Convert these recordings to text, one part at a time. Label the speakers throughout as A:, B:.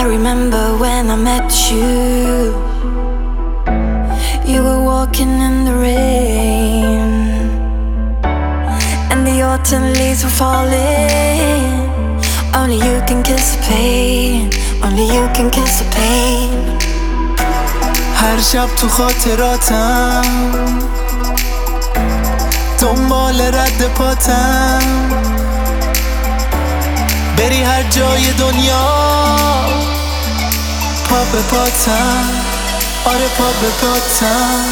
A: remember when I met you. You were walking in the rain, and the autumn leaves were falling. Only you can kiss the pain. Only you can kiss the pain.
B: هر شب تو خاطراتم دنبال رد پاتم، بری هر جای دنیا پا به پاتم، آره پا به پاتم.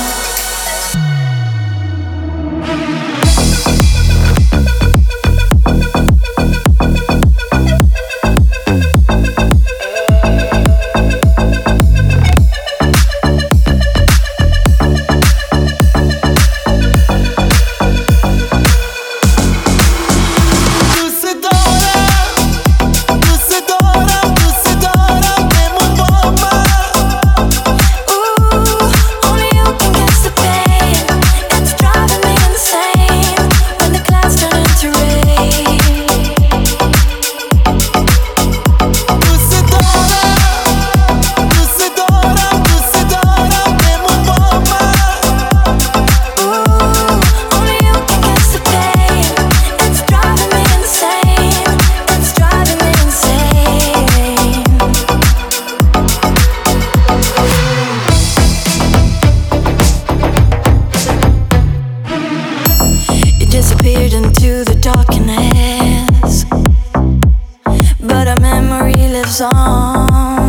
A: Disappeared into the darkness, but our memory lives on.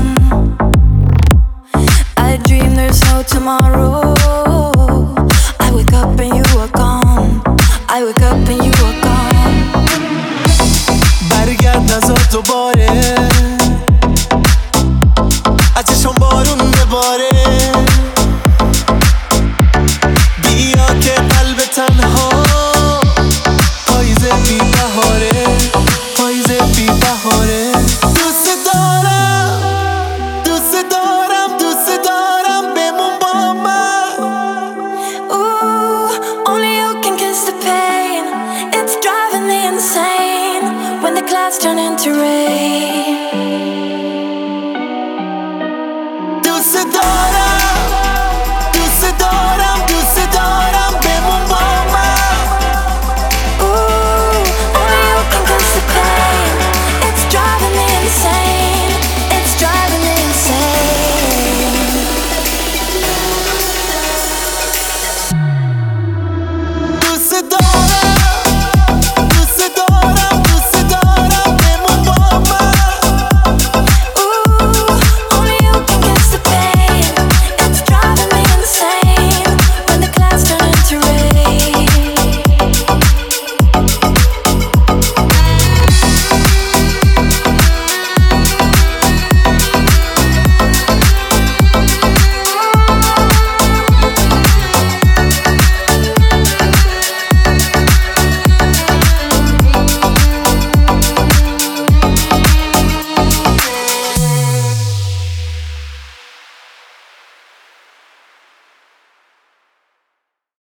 A: I dream there's no tomorrow. I wake up and you are gone. I wake up and you are gone.
B: برگرد نزار دوباره، از چشم بارون بباره. بیا که قلب تنها پاییز بی بهاره، پاییز بی بهاره. دوست دارم، دوست دارم، دوست دارم، بمون با من.
A: Ooh, only you can kiss the pain. It's driving me insane when the clouds turn into rain.